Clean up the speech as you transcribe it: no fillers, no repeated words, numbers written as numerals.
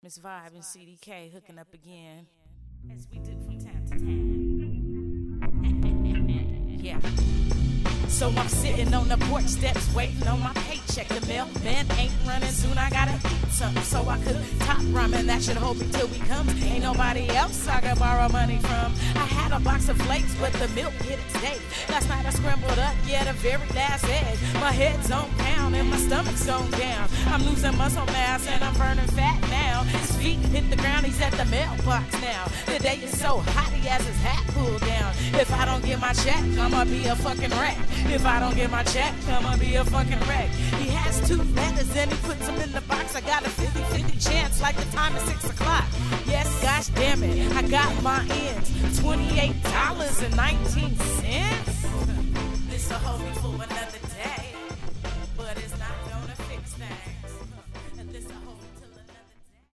Miss Vibe and CDK hooking up again, as we do from time to time. Yeah. So I'm sitting on the porch steps waiting on my paycheck. The mailman ain't running soon, I gotta eat something. So I could top ramen, that should hold me till we come. Ain't nobody else I could borrow money from. I had a box of flakes, but the milk hit its day. Last night I scrambled up, yeah, the very last egg. My head's on pound and my stomach's gone down. I'm losing muscle mass and I'm burning fat now. His feet hit the ground, he's at the mailbox now. The day is so hot, he has his hat pulled down. If I don't get my check, I'ma be a fucking wreck. If I don't get my check, I'ma be a fucking wreck. He has 2 letters and he puts them in the box. I got a 50-50 chance like the time is 6 o'clock. Yes, gosh damn it, I got my ends. $28.19. This'll hold me for another day.